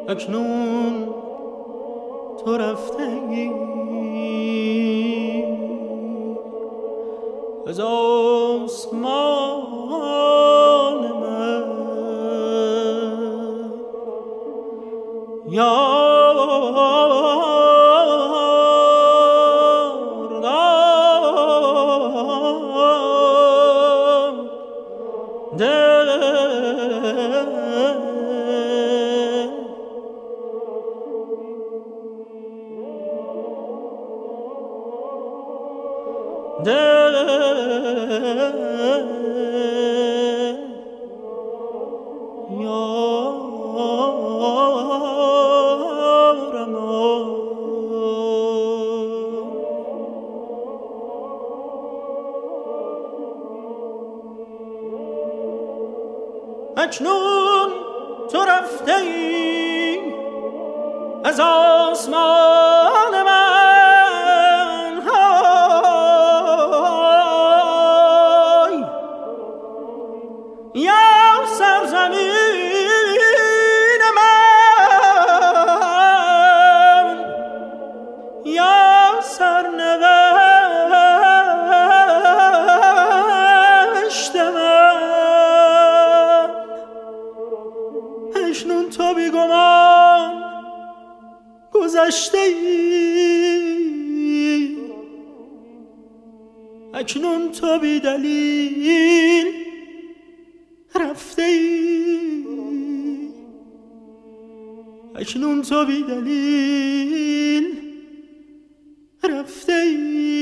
اکنون تو رفته ای از آسمان من یار اکنون تو رفته ای از آسمان من های یا سرزمین من یا سرنوشت من اکنون تو بیگمان گذشته ای اکنون تو بی دلیل رفته ای اکنون تو بی دلیل رفته ای